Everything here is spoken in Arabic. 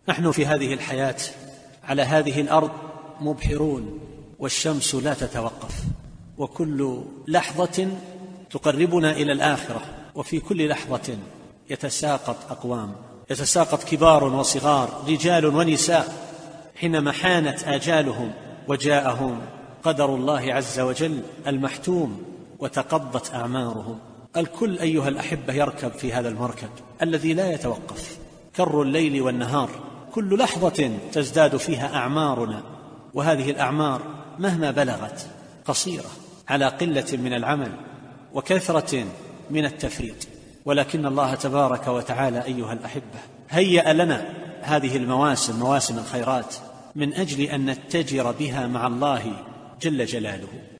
نحن في هذه الحياة على هذه الأرض مبحرون، والشمس لا تتوقف، وكل لحظة تقربنا إلى الآخرة، وفي كل لحظة يتساقط أقوام، يتساقط كبار وصغار، رجال ونساء، حينما حانت آجالهم وجاءهم قدر الله عز وجل المحتوم وتقضت أعمارهم. الكل أيها الأحبة يركب في هذا المركب الذي لا يتوقف، كر الليل والنهار، كل لحظة تزداد فيها أعمارنا، وهذه الأعمار مهما بلغت قصيرة على قلة من العمل وكثرة من التفريط، ولكن الله تبارك وتعالى أيها الأحبة هيأ لنا هذه المواسم، مواسم الخيرات، من أجل أن نتجر بها مع الله جل جلاله.